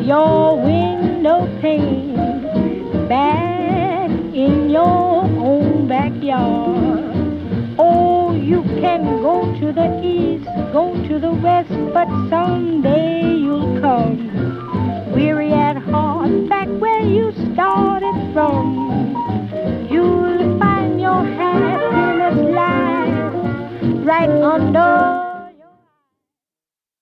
your window pane back in your own backyard. Oh, you can go to the east, go to the west, but someday you'll come weary at heart back where you started from.